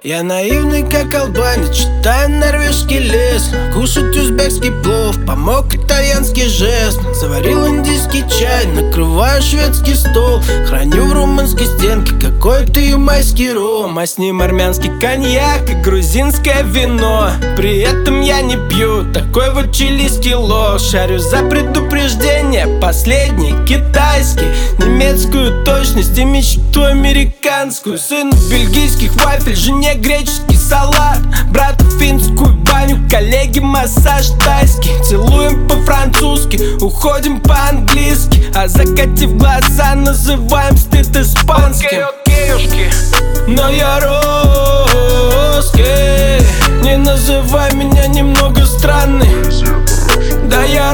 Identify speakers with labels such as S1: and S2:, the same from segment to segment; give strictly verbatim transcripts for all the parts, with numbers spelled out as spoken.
S1: Я наивный, как албанец, читаю норвежский лес. Кушать узбекский плов, помог итальянский жест. Заварил индийский чай, накрываю шведский стол. Храню в румынской стенке какой-то ямайский ром. А с ним армянский коньяк и грузинское вино. При этом я не пью такой вот чилийский лох. Шарю за предупреждение, последний китайский. Немецкую точность и мечту американскую. Сыну бельгийских вафель, жене греческий салат. Брату финскую баню, коллеге массаж тайский. Целуем по-французски, уходим по-английски. А закатив глаза, называем стыд испанским. Окей, окейушки, но я русский. Не называй меня немного странный. Да я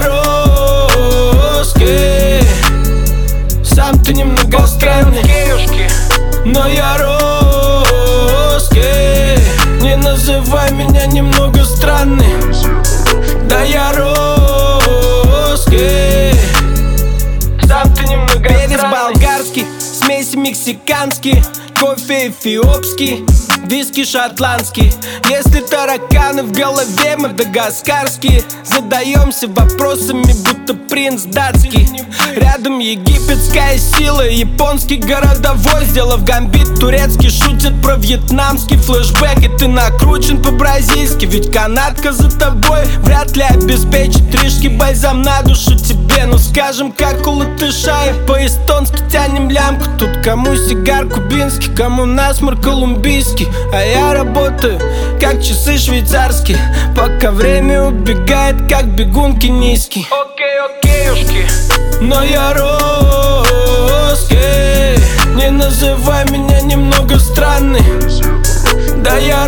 S1: русский. Сам ты немного странный. Но я русский. Не называй меня немного странный. Да я русский. Сам ты немного странный. Перец болгарский, смеси мексиканский, кофе эфиопский, виски шотландский. Если тараканы в голове мадагаскарские, задаемся вопросами, будто принц датский. Рядом египетская сила, японский городовой. Сделав гамбит турецкий, шутят про вьетнамский флешбэк. И ты накручен по-бразильски, ведь канатка за тобой вряд ли обеспечит тришки бальзам на душу тебе. Ну скажем, как у латыша, и по-эстонски тянем лямку. Тут кому сигар кубинский, кому насморк колумбийский. А я работаю, как часы швейцарские, пока время убегает, как бегун кенийский. Окей, окейушки, но я русский. Не называй меня немного странный. Да я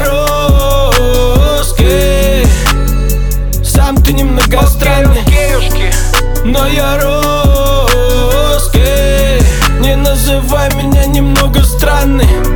S1: русский. Сам ты немного странный. Но я русский. Не называй меня немного странный.